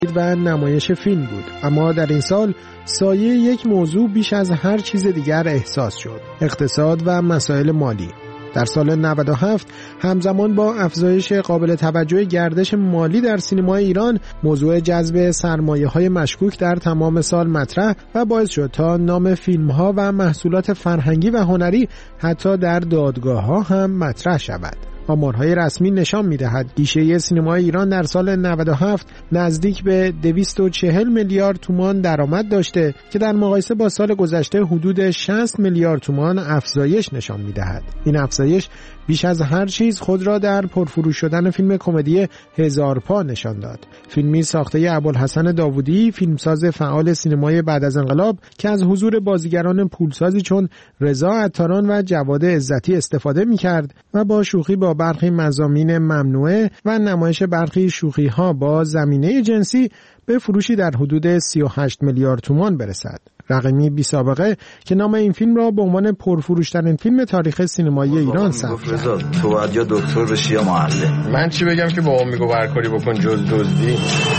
و نمایش فیلم بود، اما در این سال سایه یک موضوع بیش از هر چیز دیگر احساس شد: اقتصاد و مسائل مالی. در سال 97 همزمان با افزایش قابل توجه گردش مالی در سینمای ایران، موضوع جذب سرمایه‌های مشکوک در تمام سال مطرح و باعث شد تا نام فیلم‌ها و محصولات فرهنگی و هنری حتی در دادگاه‌ها هم مطرح شود. آمارهای رسمی نشان می‌دهد گیشه سینمای ایران در سال 97 نزدیک به 240 میلیارد تومان درآمد داشته که در مقایسه با سال گذشته حدود 60 میلیارد تومان افزایش نشان می‌دهد. این افزایش بیش از هر چیز خود را در پرفروش شدن فیلم کمدی هزار پا نشان داد. فیلمی ساخته ابوالحسن داوودی، فیلمساز فعال سینمای بعد از انقلاب که از حضور بازیگران پولسازی چون رضا عطاران و جواد عزتی استفاده می‌کرد و با شوخی با برخی مضامین ممنوعه و نمایش برخی شوخی‌ها با زمینه جنسی به فروشی در حدود 38 میلیارد تومان برسد. رقمی بی سابقه که نام این فیلم را به عنوان پرفروش‌ترین فیلم تاریخ سینمایی ایران ثبت کرد. تو باید یا دکتر بشی یا معلم. من چی بگم که بابام میگه هر کاری بکن جز دزدی.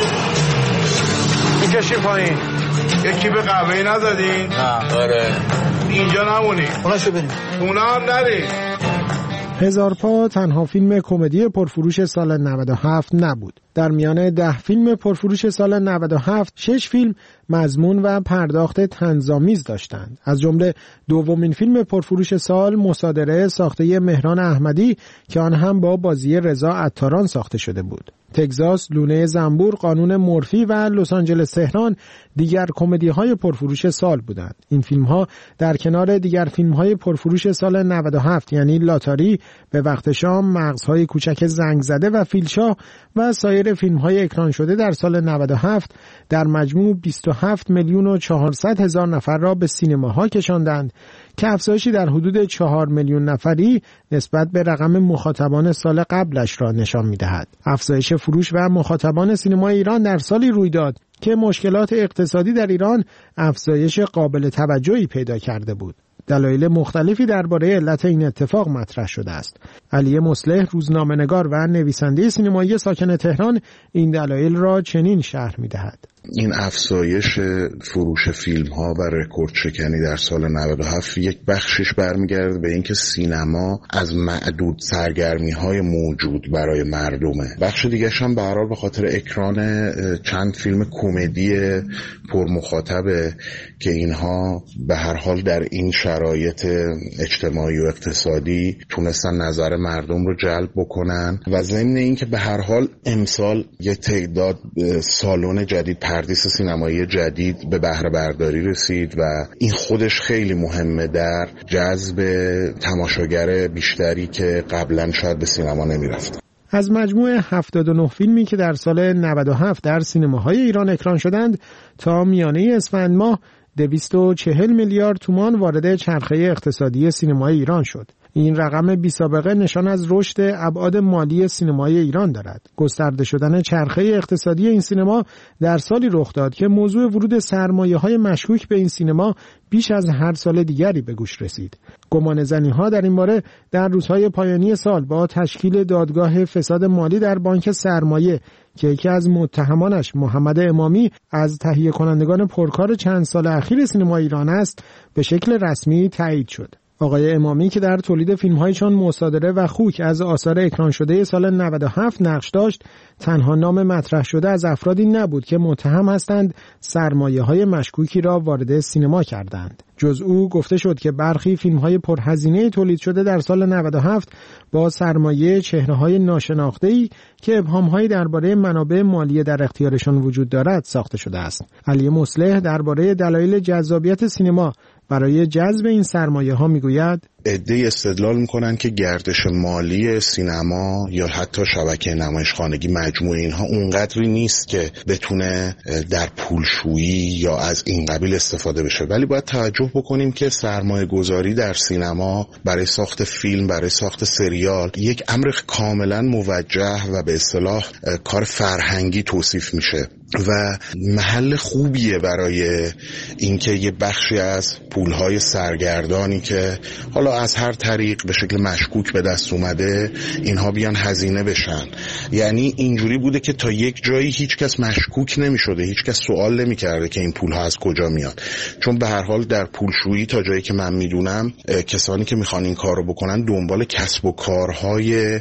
میکشی پایین. یکی به قهوه‌ای نزدین؟ نه. آره. اینجا نمونی. اوناشو بریم. اونا هم نری. هزار پا تنها فیلم کمدی پرفروش سال 97 نبود. در میان 10 فیلم پرفروش سال 97 6 فیلم مضمون و پرداخت طنزآمیز داشتند. از جمله دومین فیلم پرفروش سال مصادره ساخته مهران احمدی که آن هم با بازی رضا عطاران ساخته شده بود. تگزاس، لونه زنبور، قانون مورفی و لس آنجلس تهران دیگر کمدی‌های پرفروش سال بودند. این فیلم‌ها در کنار دیگر فیلم‌های پرفروش سال 97 یعنی لاتاری، به وقت شام، مغزهای کوچک زنگ زده و فیلشاه و سایر فیلم‌های اکران شده در سال 97 در مجموع 27 میلیون و 400 هزار نفر را به سینماها کشاندند که افزایشی در حدود 4 میلیون نفری نسبت به رقم مخاطبان سال قبلش را نشان می‌دهد. افزایش فروش و مخاطبان سینمای ایران در سالی روی داد که مشکلات اقتصادی در ایران افزایش قابل توجهی پیدا کرده بود. دلایل مختلفی درباره علت این اتفاق مطرح شده است. علی مصلح، روزنامه‌نگار و نویسنده سینمایی ساکن تهران، این دلایل را چنین شرح می‌دهد. این افزایش فروش فیلم ها و رکورد شکنی در سال 97 یک بخشش برمیگرده به اینکه سینما از معدود سرگرمی های موجود برای مردمه. بخش دیگرش هم به هر حال به خاطر اکران چند فیلم کمدی پرمخاطبه که اینها به هر حال در این شرایط اجتماعی و اقتصادی تونستن نظر مردم رو جلب بکنن و ضمن اینکه به هر حال امسال یه تعداد سالن جدید، پردیس سینمایی جدید به بهره برداری رسید و این خودش خیلی مهمه در جذب تماشاگر بیشتری که قبلا شاید به سینما نمیرفتن. از مجموع 79 فیلمی که در سال 97 در سینماهای ایران اکران شدند تا میانه اسفند ماه 240 میلیارد تومان وارد چرخه اقتصادی سینمای ایران شد. این رقم بی سابقه نشان از رشد ابعاد مالی سینمای ایران دارد. گسترده شدن چرخه اقتصادی این سینما در سالی رخ داد که موضوع ورود سرمایه‌های مشکوک به این سینما بیش از هر سال دیگری به گوش رسید. گمانه‌زنی‌ها در این باره در روزهای پایانی سال با تشکیل دادگاه فساد مالی در بانک سرمایه که یکی از متهمانش محمد امامی از تهیه کنندگان پرکار چند سال اخیر سینمای ایران است به شکل رسمی تایید شد. آقای امامی که در تولید فیلم‌های چون مصادره و خوک از آثار اکران شده سال 97 نقش داشت، تنها نام مطرح شده از افرادی نبود که متهم هستند سرمایه‌های مشکوکی را وارد سینما کردند. جز او گفته شد که برخی فیلم‌های پرهزینه تولید شده در سال 97 با سرمایه چهره‌های ناشناخته‌ای که ابهام‌هایی درباره منابع مالی در اختیارشان وجود دارد ساخته شده است. علی مصلح درباره دلایل جذابیت سینما برای جذب این سرمایه‌ها میگوید: عده‌ای استدلال میکنن که گردش مالی سینما یا حتی شبکه نمایشخانگی مجموع اینها اونقدری نیست که بتونه در پولشویی یا از این قبیل استفاده بشه، ولی باید توجه بکنیم که سرمایه گذاری در سینما برای ساخت فیلم، برای ساخت سریال یک امر کاملا موجه و به اصطلاح کار فرهنگی توصیف میشه و محل خوبیه برای اینکه یه بخشی از پولهای سرگردانی که حالا حالا از هر طریق به شکل مشکوک به دست اومده اینها بیان هزینه بشن. یعنی اینجوری بوده که تا یک جایی هیچ کس مشکوک نمی‌شده، هیچ کس سوال نمی‌کرده که این پول‌ها از کجا میاد، چون به هر حال در پولشویی تا جایی که من میدونم کسانی که میخوان این کارو بکنن دنبال کسب و کارهای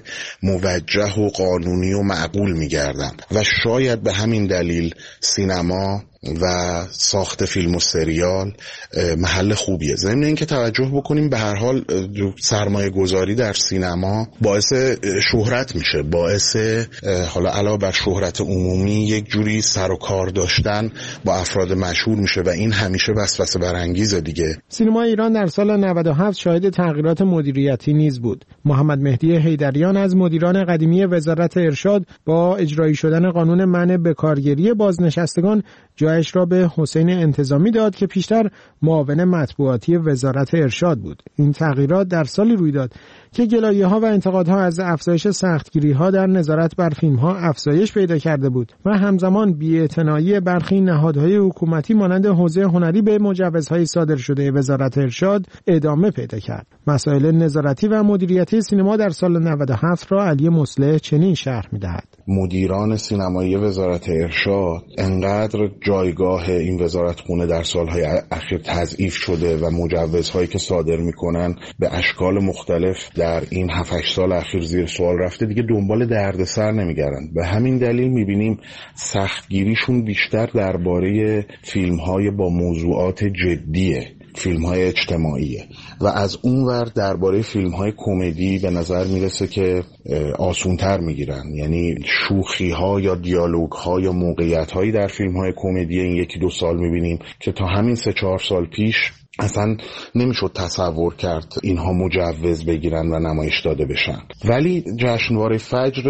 موجه و قانونی و معقول میگردن و شاید به همین دلیل سینما و ساخت فیلم و سریال محل خوبیه. ضمن اینکه توجه بکنیم به هر حال سرمایه گذاری در سینما باعث شهرت میشه، باعث حالا علاوه بر شهرت عمومی یک جوری سر و کار داشتن با افراد مشهور میشه و این همیشه وسوسه برانگیزه دیگه. سینما ایران در سال 97 شاهد تغییرات مدیریتی نیز بود. محمد مهدی حیدریان از مدیران قدیمی وزارت ارشاد با اجرایی شدن قانون منع بکارگیری بازنشستگان جایش را به حسین انتظامی داد که پیشتر معاون مطبوعاتی وزارت ارشاد بود. این تغییرات در سالی روی داد که گلایه‌ها و انتقادها از افزایش سختگیری‌ها در نظارت بر فیلم‌ها افزایش پیدا کرده بود و همزمان بی‌اعتنایی برخی نهادهای حکومتی مانند حوزه هنری به مجوزهای صادر شده وزارت ارشاد ادامه پیدا کرد. مسائل نظارتی و مدیریتی سینما در سال 97 را علی مصلح چنین شرح می‌دهد: مدیران سینمایی وزارت ارشاد انقدر جایگاه این وزارتخونه در سالهای اخیر تضعیف شده و مجوزهایی که صادر میکنن به اشکال مختلف در این 7-8 سال اخیر زیر سوال رفته، دیگه دنبال دردسر نمیگردن. به همین دلیل میبینیم سختگیریشون بیشتر درباره فیلم‌های با موضوعات جدیه، فیلم‌های اجتماعیه و از اون ور درباره فیلم‌های کمدی به نظر میرسه که آسون‌تر میگیرن. یعنی شوخی‌ها یا دیالوگ‌ها یا موقعیت‌هایی در فیلم‌های کمدی این 1-2 سال میبینیم که تا همین 3-4 سال پیش اصلا نمیشد تصور کرد اینها مجوز بگیرن و نمایش داده بشن. ولی جشنواره فجر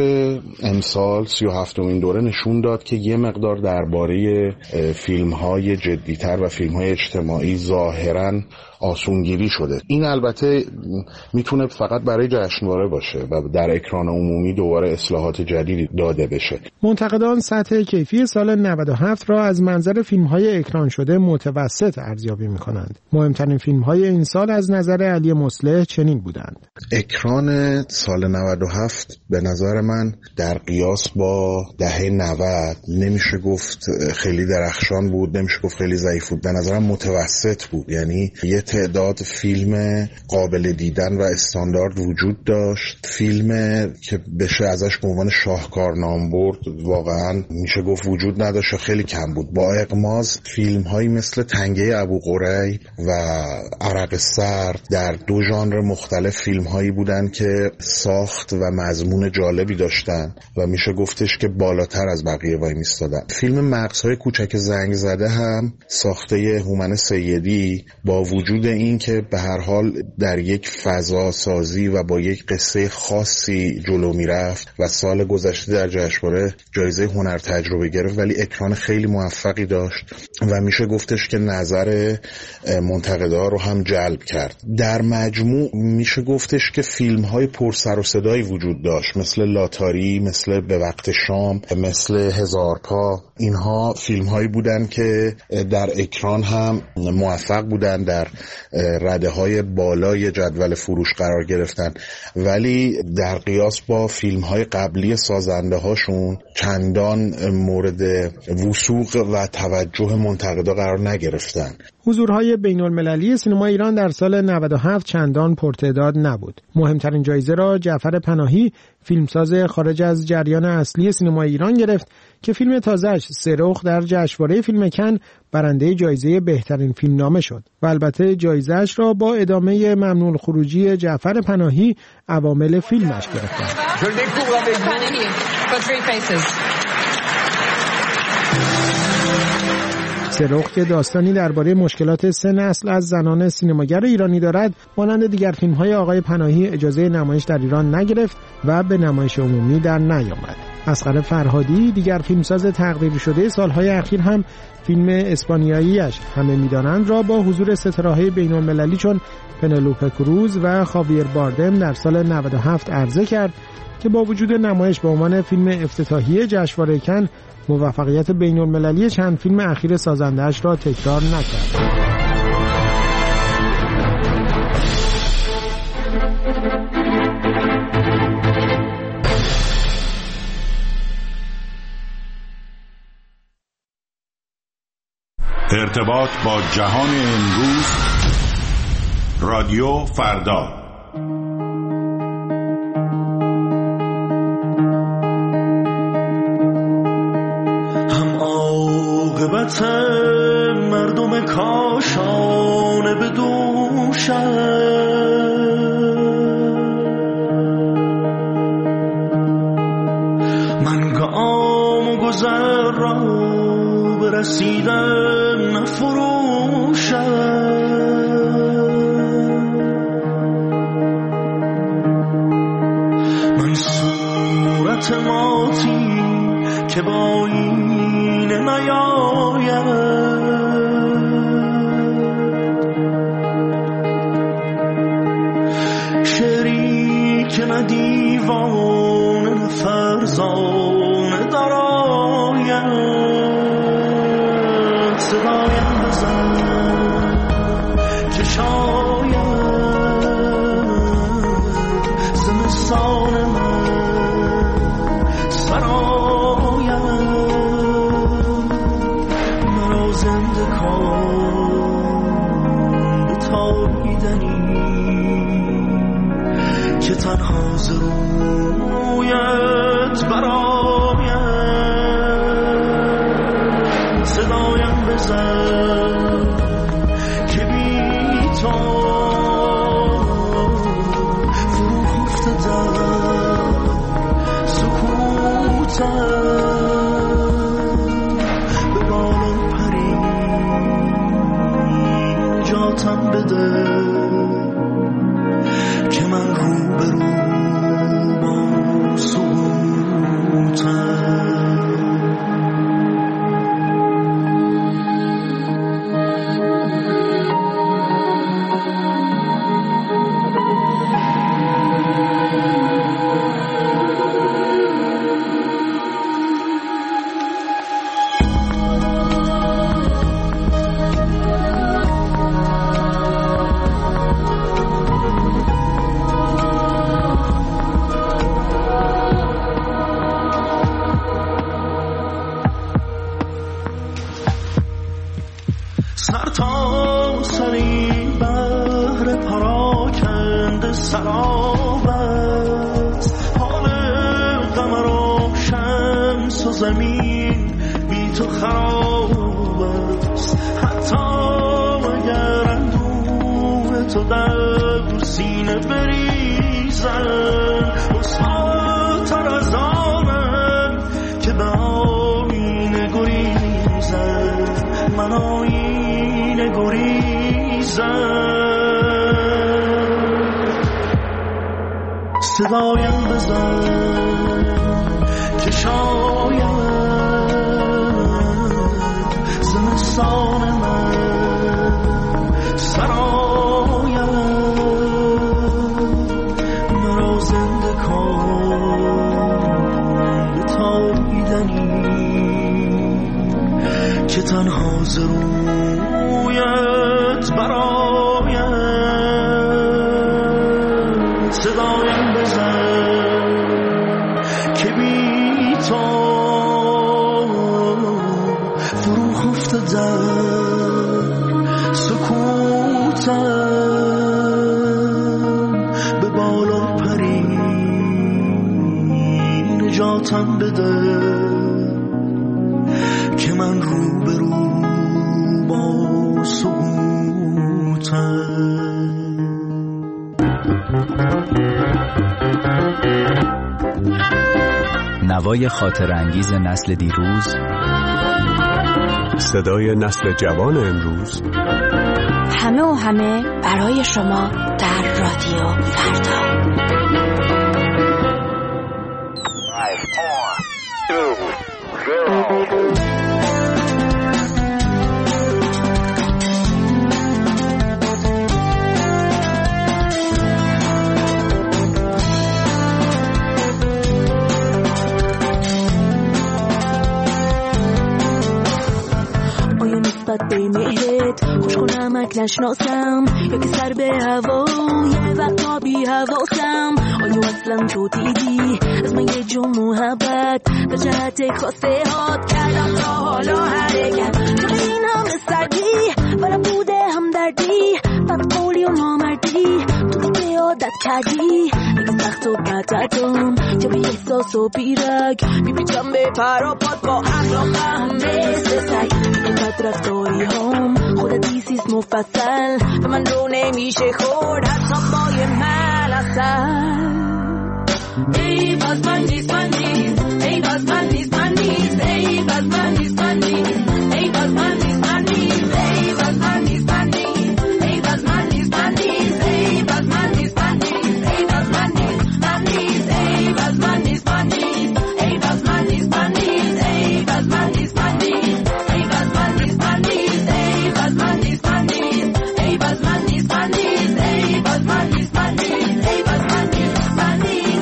امسال 37مین دوره نشون داد که یه مقدار درباره فیلم‌های جدی‌تر و فیلم‌های اجتماعی ظاهراً آسونگیری شده. این البته میتونه فقط برای جشنواره باشه و در اکران عمومی دوباره اصلاحات جدیدی داده بشه. منتقدان سطح کیفی سال 97 را از منظر فیلم‌های اکران شده متوسط ارزیابی می‌کنند. مهمترین فیلم‌های این سال از نظر علی مصلح چنین بودند: اکران سال 97 به نظر من در قیاس با دهه 90 نمیشه گفت خیلی درخشان بود، نمیشه گفت خیلی ضعیف بود، به نظرم متوسط بود. یعنی یه تعداد فیلم قابل دیدن و استاندارد وجود داشت، فیلم که بشه ازش به عنوان شاهکار نام برد واقعا میشه گفت وجود نداشت، خیلی کم بود. با اغماض فیلم هایی مثل تنگه ابوقریب و عرق سر در 2 ژانر مختلف فیلم هایی بودن که ساخت و مضمون جالبی داشتن و میشه گفتش که بالاتر از بقیه وای میستادن. فیلم مغزهای کوچک زنگ زده هم ساخته هومن سیدی با وجود این که به هر حال در یک فضا سازی و با یک قصه خاصی جلو میرفت و سال گذشته در جشنواره جایزه هنر تجربه گرفت، ولی اکران خیلی موفقی داشت و میشه گفتش که نظر منتقدا رو هم جلب کرد. در مجموع میشه گفتش که فیلم‌های پر سر و صدایی وجود داشت، مثل لاتاری، مثل به وقت شام، مثل هزار پا. اینها فیلم‌هایی بودن که در اکران هم موفق بودن، در رده‌های بالای جدول فروش قرار گرفتن، ولی در قیاس با فیلم‌های قبلی سازنده‌هاشون چندان مورد وثوق و توجه منتقدا قرار نگرفتن. حضورهای بین‌المللی سینما ایران در سال 97 چندان پرتعداد نبود. مهمترین جایزه را جعفر پناهی، فیلمساز خارج از جریان اصلی سینما ایران گرفت که فیلم تازه‌اش سرخ در جشنواره فیلم کن برنده جایزه بهترین فیلمنامه شد و البته جایزه‌اش را با ادامه ممنوع الخروجی جعفر پناهی عوامل فیلمش گرفتند. سرخ که داستانی درباره مشکلات 3 نسل از زنان سینماگر ایرانی دارد، مانند دیگر فیلم‌های آقای پناهی اجازه نمایش در ایران نگرفت و به نمایش عمومی در نیامد. اصغر فرهادی، دیگر فیلمساز تقدیر شده سالهای اخیر، هم فیلم اسپانیایی‌اش همه می‌دانند را با حضور ستاره‌های بین‌المللی چون پنلوپه کروز و خاویر باردم در سال 97 عرضه کرد که با وجود نمایش به عنوان فیلم افتتاحیه جشنواره کن، موفقیت بین‌المللی چند فیلم اخیر سازنده‌اش را تکرار نکرد. ارتباط با جهان امروز. رادیو فردا. هم عاقبت مردم کاشانه به دوشم، من گام و گذر را برسیدن نفروشم. من صورت ماتی که با این نیاید، شعری که نه دیوان نه فرزانه دراید، صدایم بزن که شاید زمستان من سراید، مرا زنده کن به تابیدنی که تنها ز رویت براید، صدایم بزن که بی تو فرو خفته در سکوتم، به بالا پری نجاتم بده که من رو به رو با سکوتم. زمین بی تو خراب است، حتی اگر اندوه تو در سینه بریزن، رسواتر از آنم که به آینه گریزن، من آینه گریزن، صدایم بزن که شاید زمستان من سراید، مرا زنده کن به تابیدنی که تنها ز رویت براید، صدایم بزن که بی تو فرو خفته در سکوتم، به بالا پری نجاتم بده که من رو به رو با سکوتم. نوای خاطر انگیز نسل دیروز، صدای نسل جوان امروز، همه و همه برای شما در رادیو فردا. 5 4 3 خوش کنمک نشناسم یا که سر به هوا یه وقتا بی حواسم. آیا اصلا تو دیدی از من یه جو محبت به جهت خواسته هات کردم تا حالا حرکت تو این همه سر رد کردی اگه سخت و بددم چه بی احساس و بیرگ میپیچم به پراپات با اخلاقم مثل سگ اینقدر رفتاری هم خودت دیسیز مفصل به من رو نمیشه خورد حتی با یه ملسل ای باز من نیست من نیست ای باز من نیست من نیست ای باز من نیست من نیست ای باز من نیست من نیست ای باز من نیست من نیست ای باز من نیست من نیست ای باز من نیست من نیست ای باز من نیست من نیست ای باز من نیست من نیست ای باز من نیست من نیست ای باز من نیست من نیست ای باز من نیست من نیست ای باز من نیست من نیست ای باز من نیست من نیست ای باز من نیست من نیست ای باز من نیست من نیست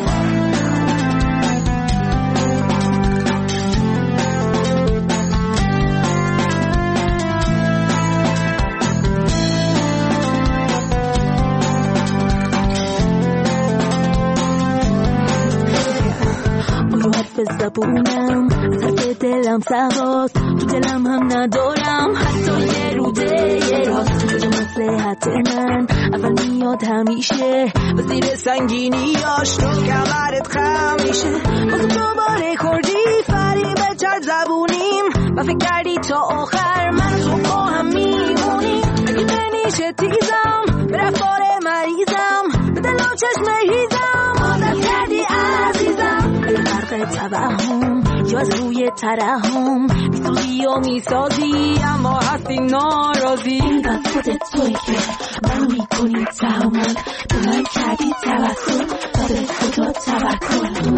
زبونم حرف دلم سواست تو دلم هم ندارم حتی یه روده یه راست شده مصلحت من اول میاد همیشه و زیر سنگینیاش تو کمرت خم میشه بازم دوباره خوردی فریب چند زبونیم و فکر کردی تا آخر من تو با هم میمونیم اگه نمیشه تیزم به رفتار مریضم به دل و چشم هیزم عادت کردی عزیزم فرق توهم یا از روی ترحم میسازی و میسازی اما هستی ناراضی اینقدر خودت توی که منو میکنی تحمل به من کردی توکل و به خدا توکل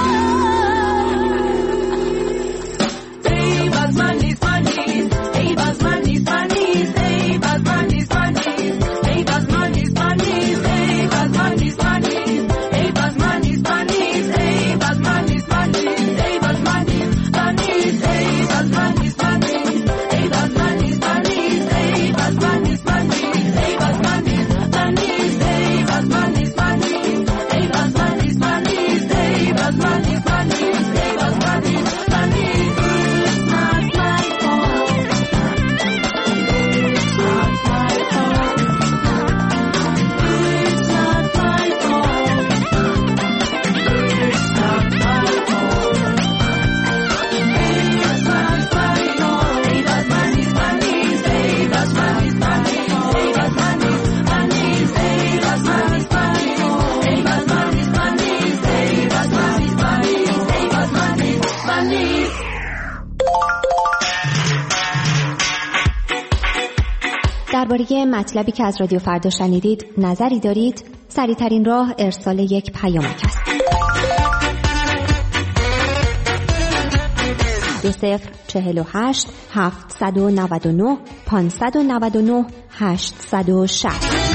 ای باز من نیست من نیست ای باز من نیست من نیست ای باز من نیست من نیست ای باز من نیست من نیست ای باز من نیست من نیست ای باز من نیست من نیست ای باز من نیست من نیست ای باز من نیست من نیست ای باز من نیست من نیست ای باز من نیست من نیست ای باز من نیست من نیست ای باز من نیست من نیست ای باز من نیست من نیست ای باز من نیست من نیست ای باز من نیست من نیست ای باز من نیست من نیست درباره مطلبی که از رادیو فردا شنیدید نظری دارید؟ سریع‌ترین راه ارسال یک پیامک است. 2048 799 599 860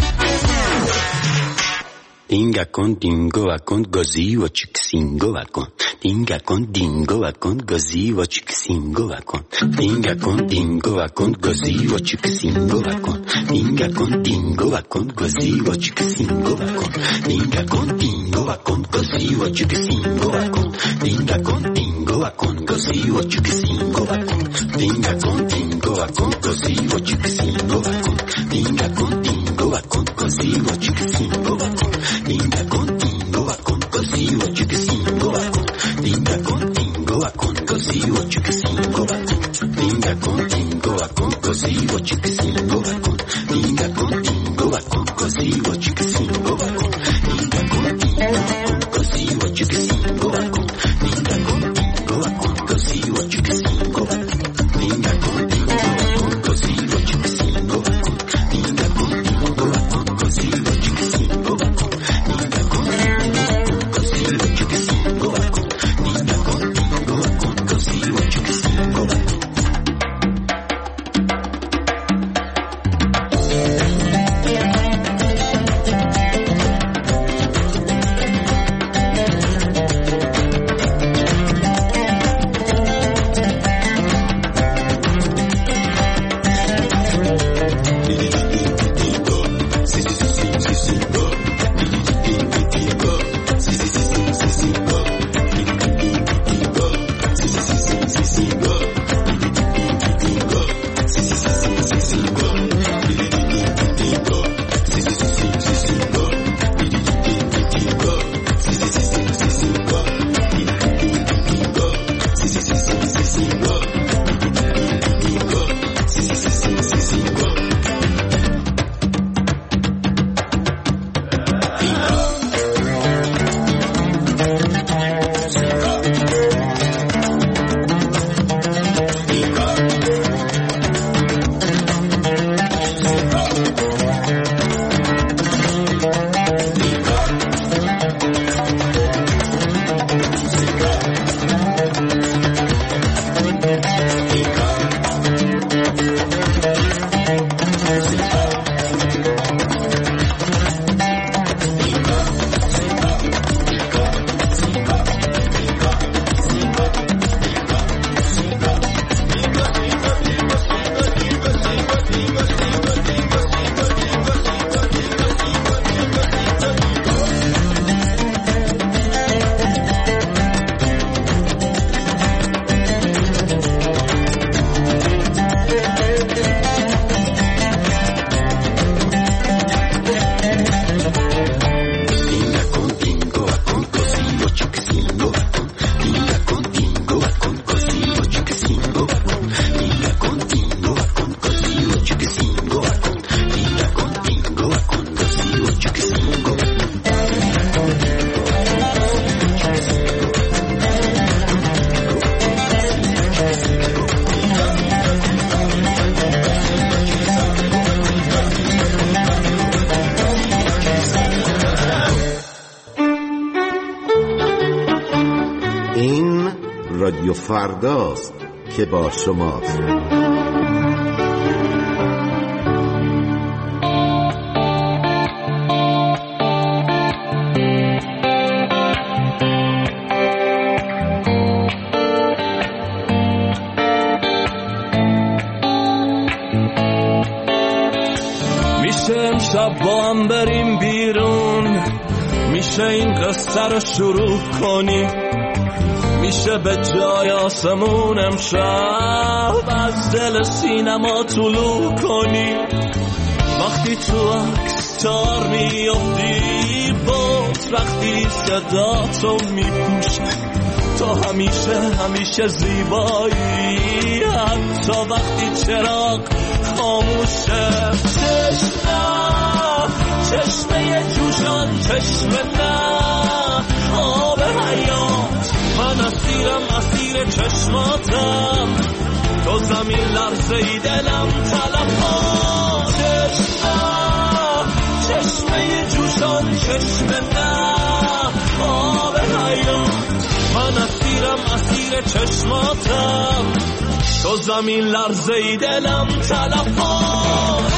Dinga con dingo va con così o cicsingo va con Dinga con dingo va con così o cicsingo va con Dinga con dingo va con così o cicsingo va con Dinga con dingo va con così o cicsingo va con Dinga con dingo va con così o cicsingo va con Dinga con dingo va con così o cicsingo va con Dinga con dingo va con così o cicsingo va con Dinga con dingo va con così o cicsingo va con Dinga contigo va con così o ciucingo va con Dinga contigo va con così o ciucingo va con Dinga contigo va con così o ciucingo va con Dinga contigo va con così o ciucingo va con Dinga contigo va con così o ciucingo va con Dinga contigo va con così o ciucingo va con Dinga contigo va con così o ciucingo va con Dinga contigo va con così o ciucingo va con فرداست که با شماست. شب با هم بریم بیرون، میشه این قصه رو شروع کنی، میشه به جای آسمون امشب از دل سینما طلوع کنی. وقتی تو اکستار میافتی باز وقتی صدا تو میپوشی، تو همیشه زیبایی حتی وقتی چراغ خاموشه. چشمه جوشان چشمه نه آب حیات، من اسیر چشماتم، تو زمین لرزه‌ای دلم تلفات. چشمه جوشان چشمه نه آب حیات، من اسیر چشماتم، تو زمین لرزه‌ای دلم تلفات.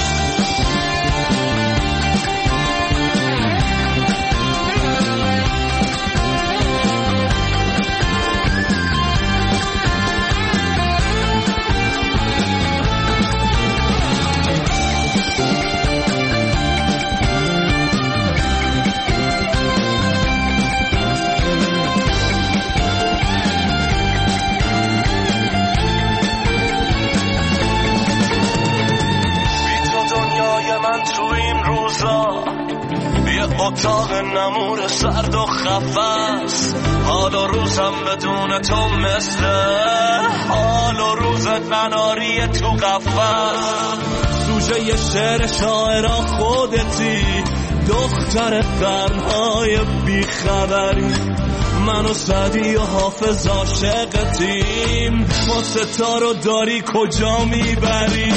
اتاق نمور سرد و خفست، حال و روزم بدون تو مثل حال و روز نناری تو قفست. سوژه ی شعر شاعرا خودتی، دختر قرنهای بیخبری، من و سعدی و حافظ عاشقتیم، ما ستارو داری کجا میبری؟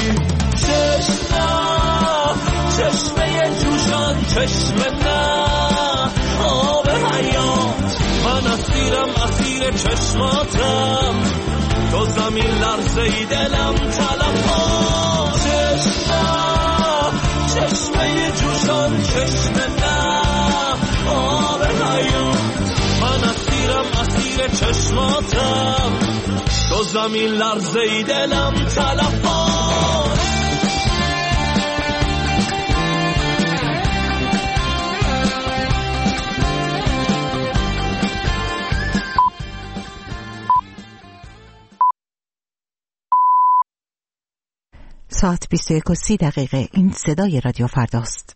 چشمه جوشان چشمه نه آب حیات، من اسیر چشماتم، تو زمین لرزه‌ای دلم تلفات. چشمه جوشان چشمه نه آب حیات، من اسیر چشماتم، تو زمین لرزه‌ای دلم تلفات. ساعت 21:30 این صدای رادیو فرداست.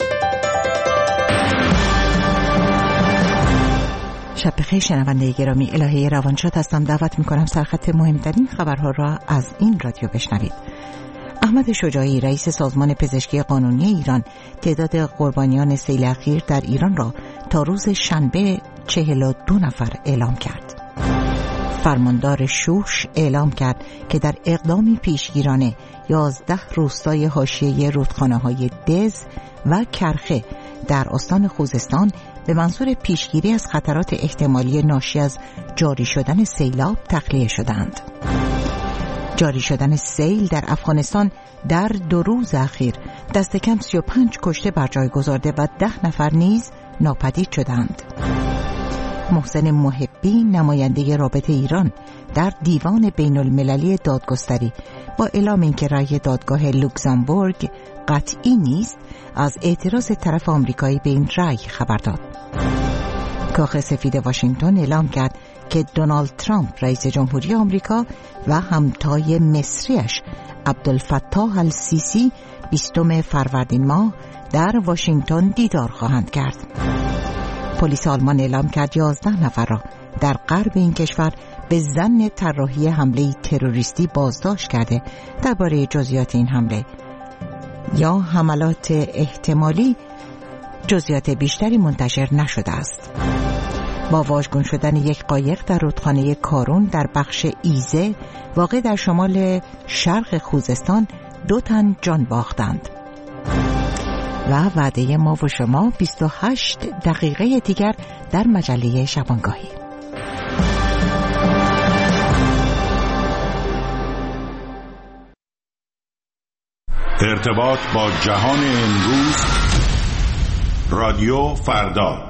شب بخیر شنونده گرامی، الهه روانشاد هستم. دعوت میکنم سرخط مهمترین خبرها را از این رادیو بشنوید. احمد شجاعی رئیس سازمان پزشکی قانونی ایران تعداد قربانیان سیل اخیر در ایران را تا روز شنبه 42 نفر اعلام کرد. فرماندار شوش اعلام کرد که در اقدامی پیشگیرانه 11 روستای حاشیه رودخانه‌های دز و کرخه در استان خوزستان به منظور پیشگیری از خطرات احتمالی ناشی از جاری شدن سیلاب تخلیه شدند. جاری شدن سیل در افغانستان در 2 روز اخیر دست کم 35 کشته بر جای گذارده و 10 نفر نیز ناپدید شدند. محسن محبی نماینده رابطه ایران در دیوان بین المللی دادگستری با اعلام اینکه رأی دادگاه لوکزامبورگ قطعی نیست از اعتراض طرف آمریکایی به این رأی خبر داد. کاخ سفید واشنگتن اعلام کرد که دونالد ترامپ رئیس جمهوری آمریکا و همتای مصریش عبدالفتاح السیسی 20 فروردین ماه در واشنگتن دیدار خواهند کرد. پلیس آلمان اعلام کرد 11 نفر را در غرب این کشور به ظن طراحی حمله تروریستی بازداشت کرده. درباره جزئیات این حمله یا حملات احتمالی جزئیات بیشتری منتشر نشده است. با واژگون شدن یک قایق در رودخانه کارون در بخش ایزه واقع در شمال شرق خوزستان 2 تن جان باختند. و وعده ما و شما 28 دقیقه دیگر در مجله شبانگاهی. ارتباط با جهان امروز، رادیو فردا.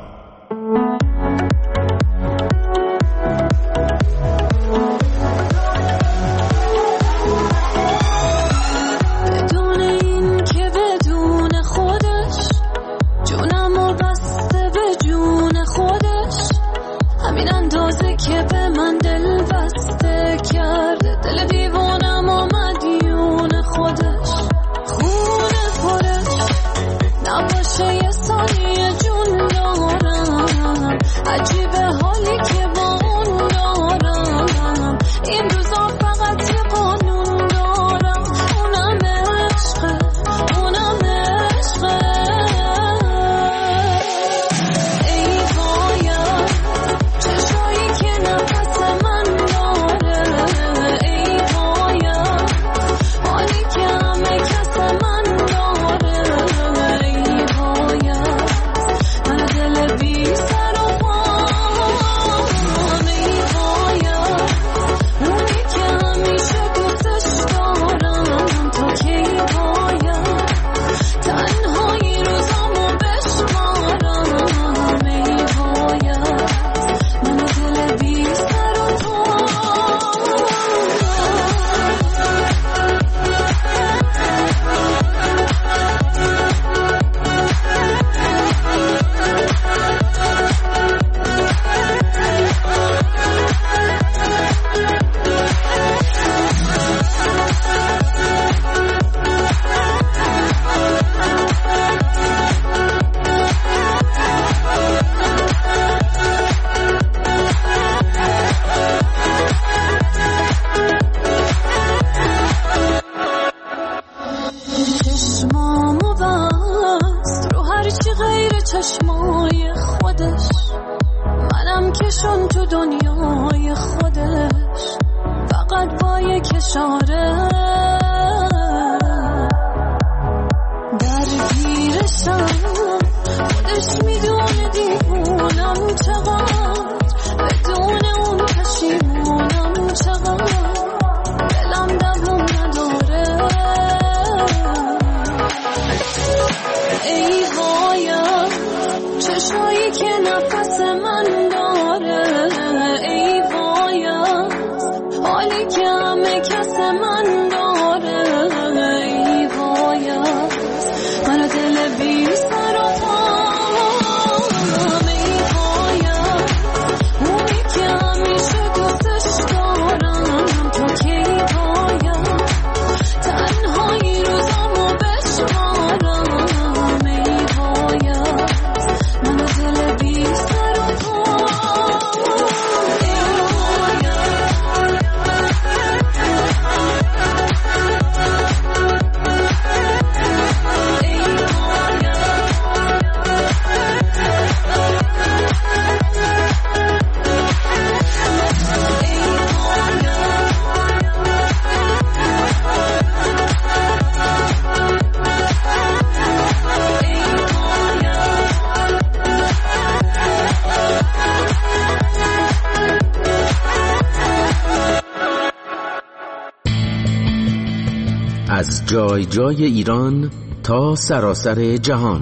از جای جای ایران تا سراسر جهان،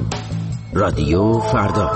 رادیو فردا.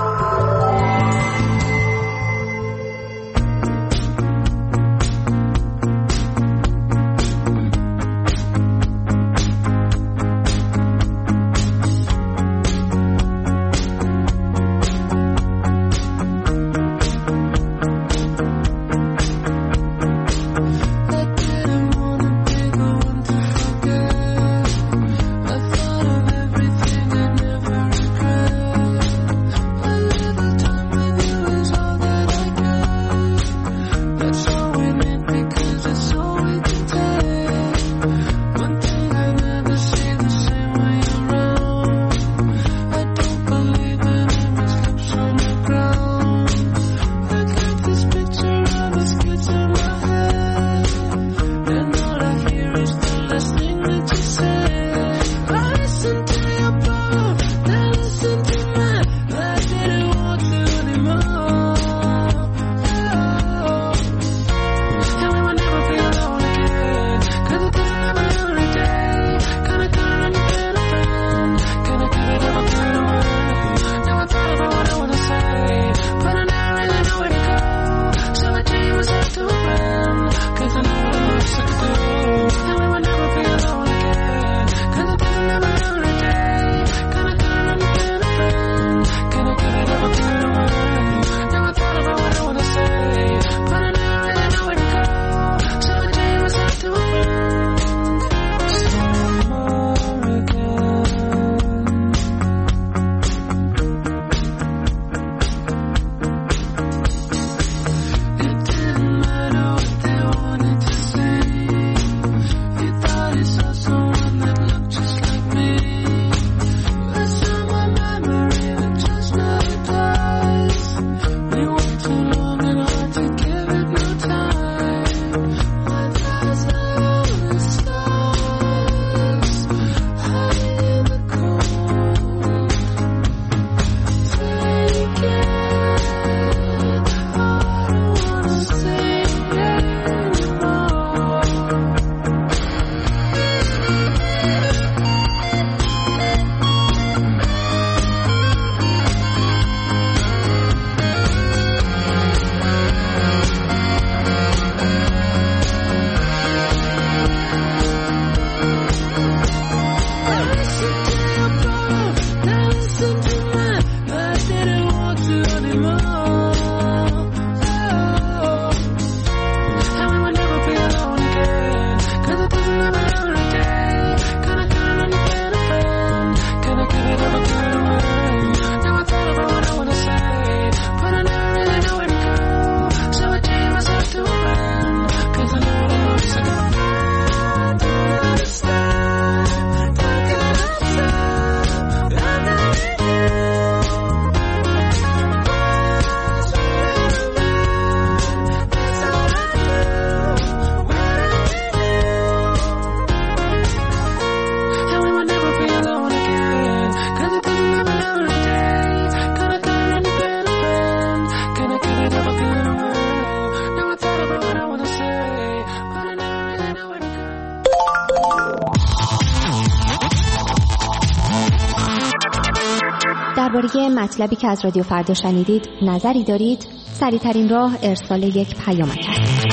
درباره مطلبی که از رادیو فردا شنیدید نظری دارید؟ سریع‌ترین راه ارسال یک پیامک است.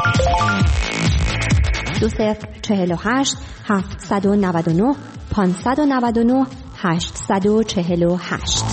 2048 799 599 848.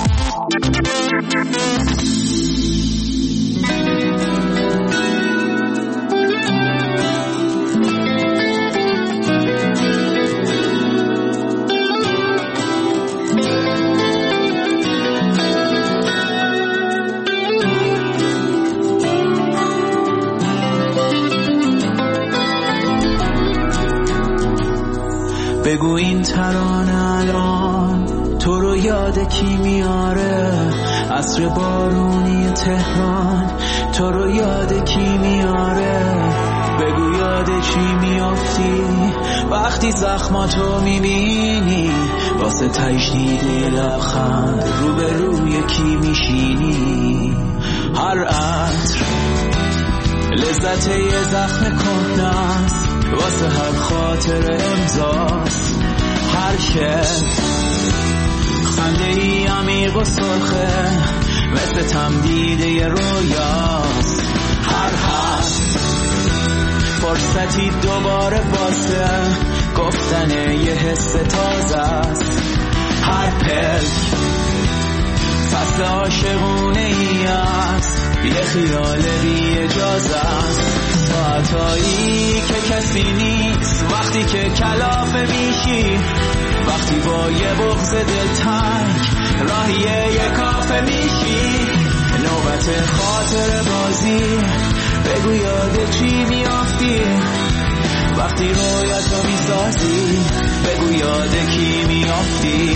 بگو این ترانه الان تو رو یاد کی میاره؟ عصر بارونی تهران تو رو یاد کی میاره؟ بگو یاد چی میافتی وقتی زخماتو میبینی؟ واسه تجدید لبخند روبروی کی میشینی؟ هر عطر لذت یه زخم کهنه است، واسه هر خاطر امضاست. هر شب خنده ای عمیق و سرخه مثل تمدید یه رویاست. هر حرف فرصتی دوباره واسه گفتن یه حس تازه است. هر پلک فصل عاشقونه ای است، یه خیال بی اجازه است. ساعتایی که کسی نیست وقتی که کلافه میشی، وقتی با یه بغض دلتنگ راهی یه کافه میشی. نوبت خاطر بازی بگو یاد چی میافتی وقتی رویتو میسازی؟ بگو یاد کی میافتی؟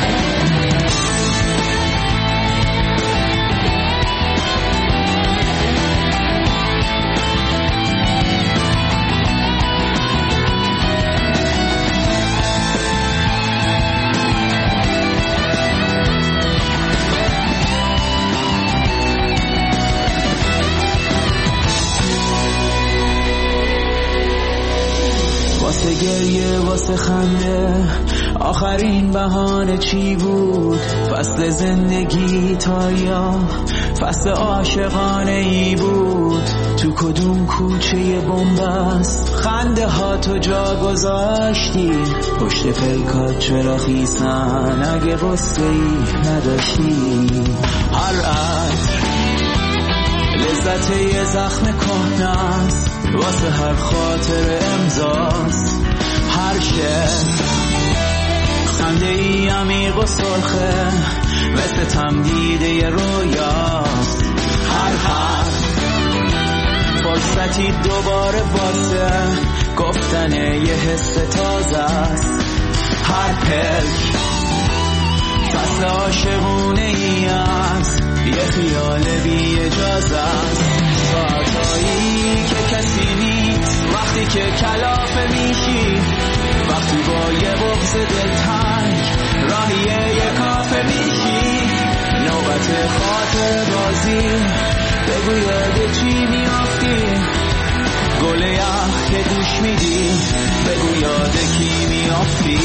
واسه گریه واسه خنده آخرین بهانه چی بود؟ فصل زندگی تا یا فصل عاشقانه ای بود؟ تو کدوم کوچه بنبست خنده ها تو جا گذاشتی؟ پشت پلکات چرا خیسن اگه غصه ای نداشتی؟ هر عطر لذت یه زخم کهنه است، واسه هر خاطر امضاست. هر شب خنده ای عمیق و سرخه مثل تمدید یه رویاست. هر حرف فرصتی دوباره واسه گفتن یه حس تازه است. هر پلک فصل عاشقونه ای است، یه خیال بی اجازه است. ساعتایی که کسی نیست وقتی که کلافه میشی، وقتی با یه بغض دلتنگ راهی یه کافه میشی. نوبت خاطر بازی بگو یاد چی میافتی؟ گل یخ که گوش میدی بگو یاد کی میافتی؟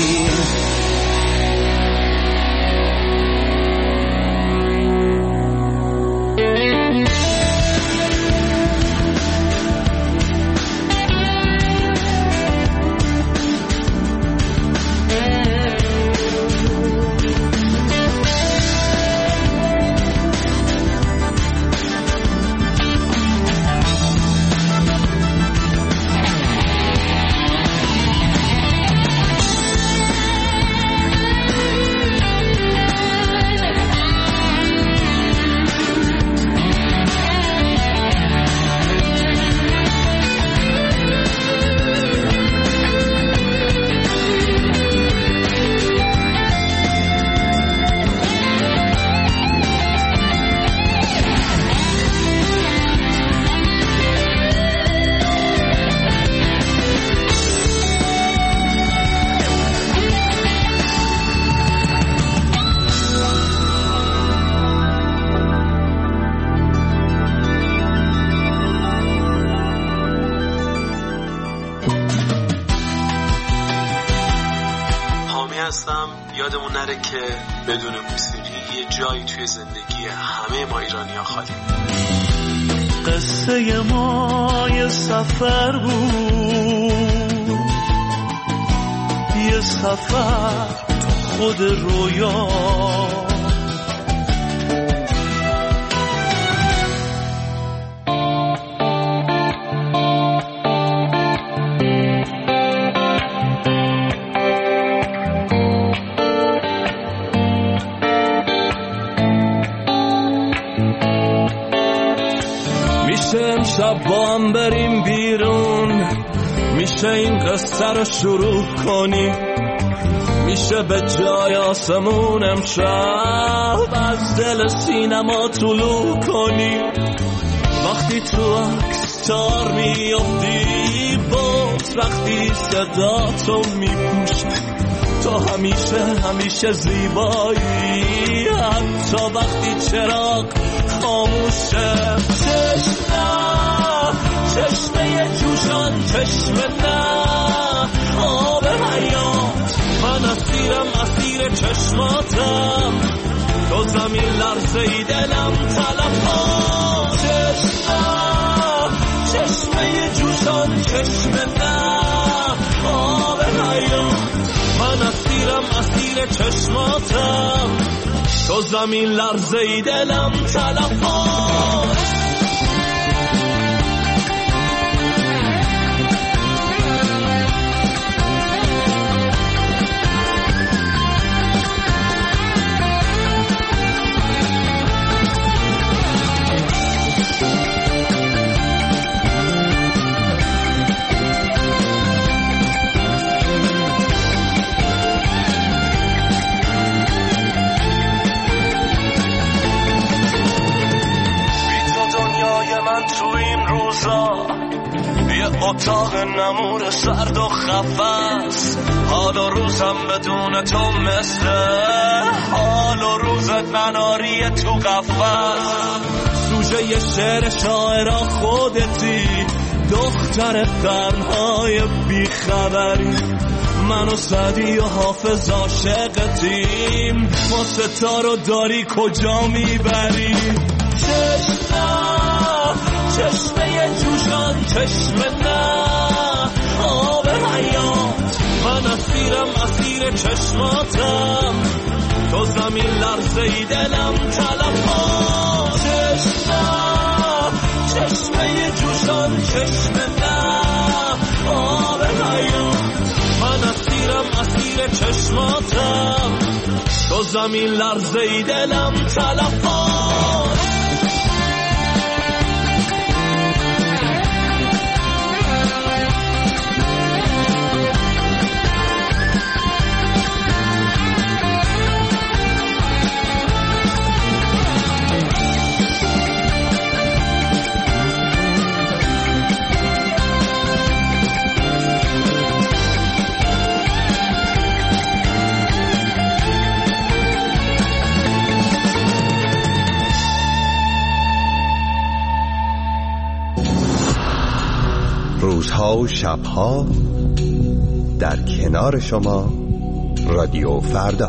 هستم. یادمون نره که بدون موسیقی یه جایی توی زندگی همه ما ایرانی‌ها خالی. قصه ما یه سفر بود، یه سفر خود رویا. شب با هم بریم بیرون، میشه این قصه رو شروع کنیم، میشه به جای آسمون امشب از دل سینما طلوع کنیم. وقتی تو عکستار میافتی باز، وقتی صدا تو میپوشه تو همیشه زیبایی، حتی وقتی چراغ خاموشه. چشمه جوشان، چشمه نه آب حیات، من اسیر چشماتم، تو زمین لرزه‌ای دلم تلفا. چشمه جوشان، چشمه نه آب حیات، من اسیر چشماتم، تو زمین لرزه‌ای دلم تلفا. اتاق نمور سرد و خفص، حال و روزم بدون تو مثل حال و روزت مناری تو قفص. سوژه ی شعر شاعرا خودتی، دختر قرنهای بیخبری، من و سعدی و حافظ عاشقتیم، ما ستارو داری کجا میبریم؟ چشمه جوشان، چشمه نه آب حیات، من اسیر چشماتم، تو زمین لرزه‌ای دلم تلفا. چشمه جوشان، چشمه نه آب حیات، من اسیر چشماتم، تو زمین لرزه‌ای دلم تلفا. روزها و شبها در کنار شما، رادیو فردا.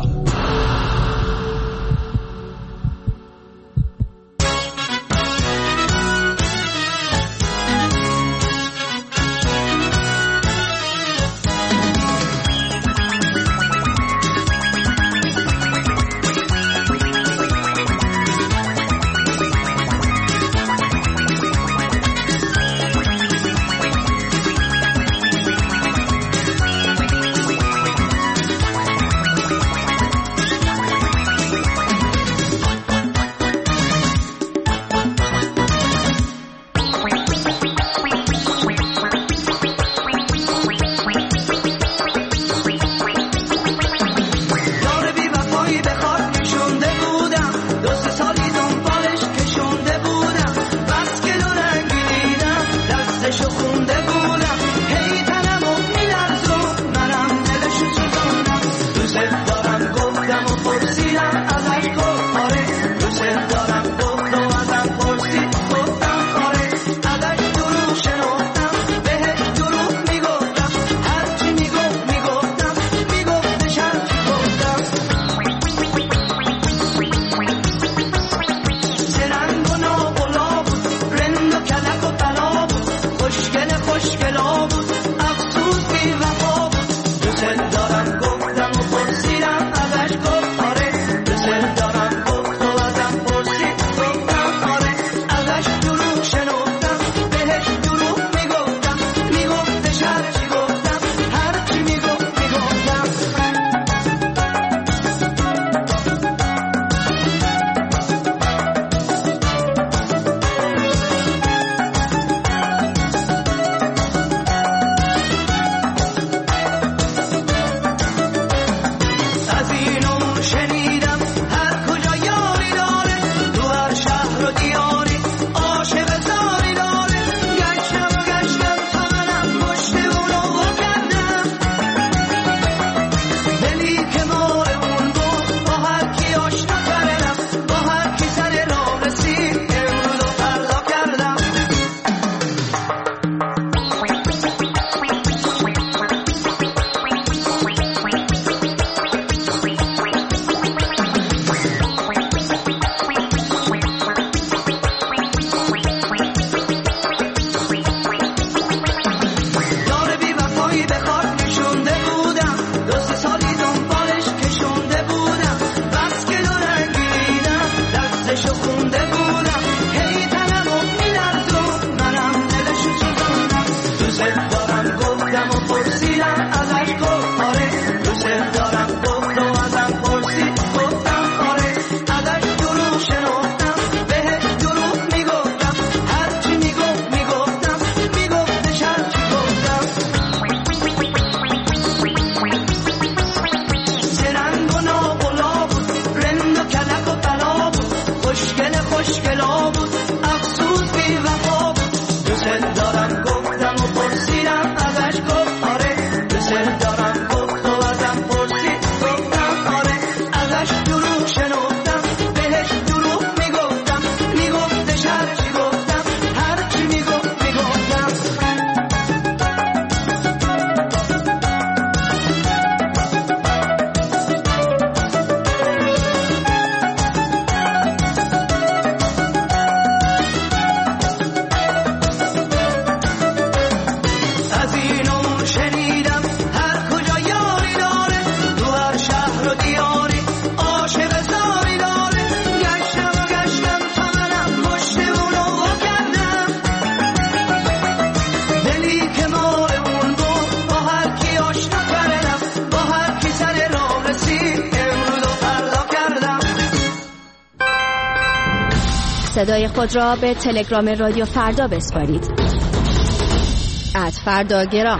صدای خود را به تلگرام رادیو فردا بسپارید. @فرداگرام.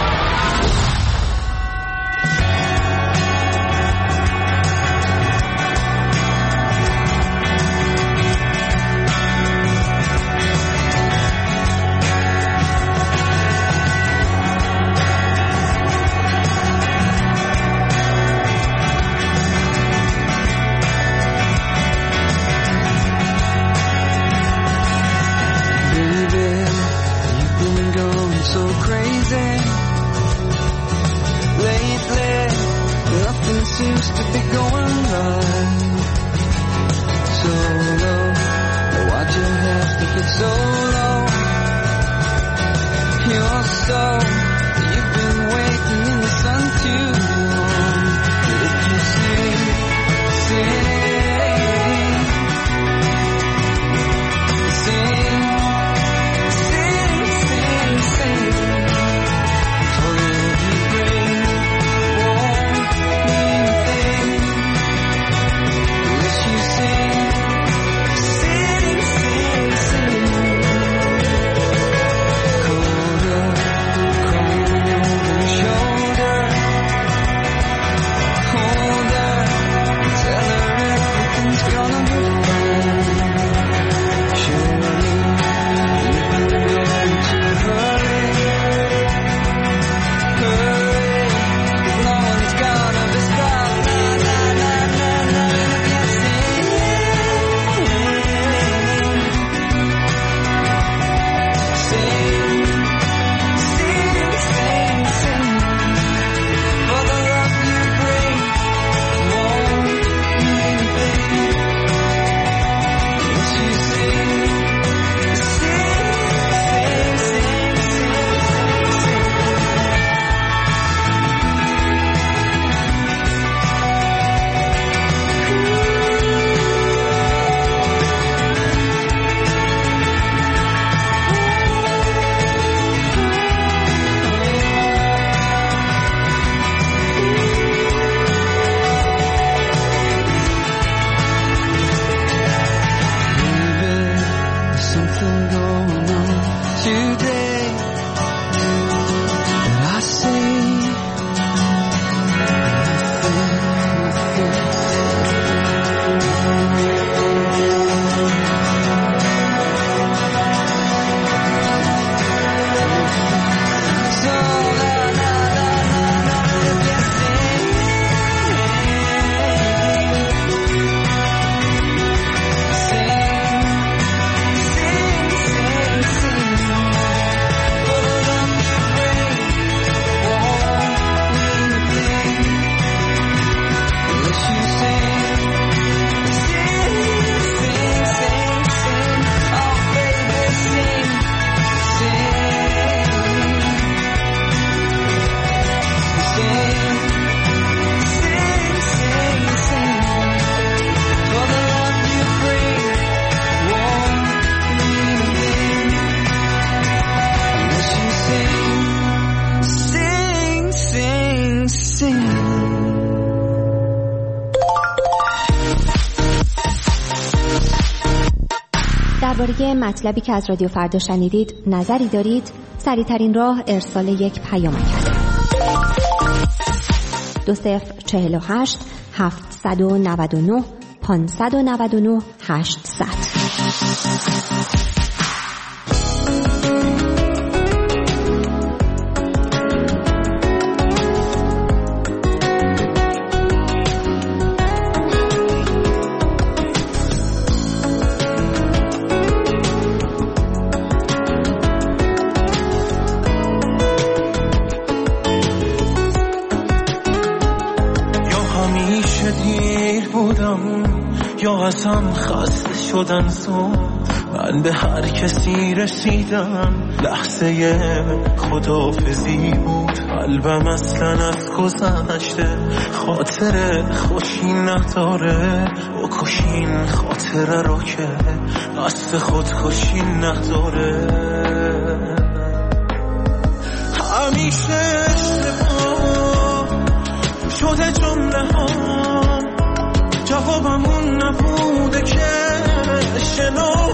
درباره مطلبی که از رادیو فردا شنیدید نظری دارید؟ سریع‌ترین راه ارسال یک پیام است. 2048 799 599 800. یا ازم خسته شدن زود من به هر کسی رسیدم لحظه خداحافظی بود قلبم اصلا از گذشته خاطر خوشی نداره بکشین خاطره رو که قصد خودکشی نداره همیشه اشتباه شده جمله ها جوابمون نبوده که شنو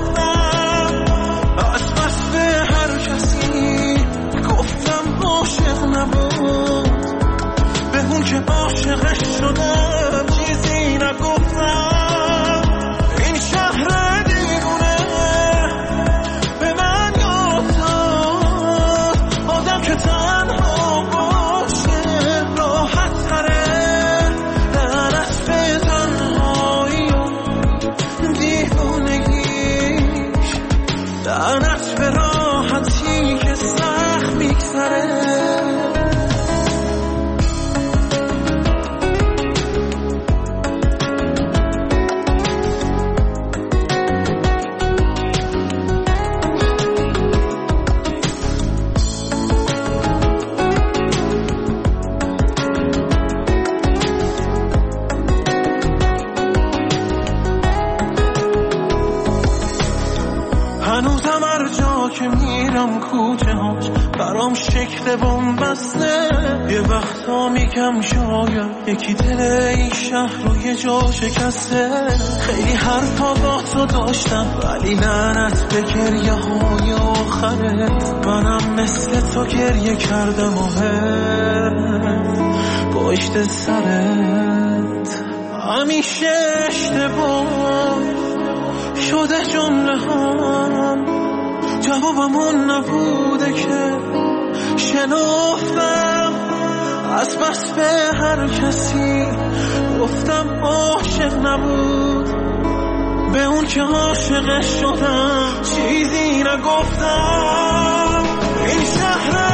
عاشقش شدم چیزی نگفتم این شهر دیوونه به من یاد داد آدم که تنها باشه راحت تره لعنت به تنهایی و دیوونگیش لعنت به راحتی که سخت میگذره هنوزم هر جا که میرم کوچه هاش برام شکل بنبسته یه وقتا میگم شاید یکی دل این شهر رو یه جا شکسته خیلی حرفا با تو داشتم ولی لعنت به گریه های آخرت منم مثل تو گریه کردم و پشت سرت همیشه اشتباه شده جمله هم جوابمون نبوده که شنفتم از بس به هر کسی گفتم عاشق نبود به اون که عاشقش شدم چیزی نگفتم این شهر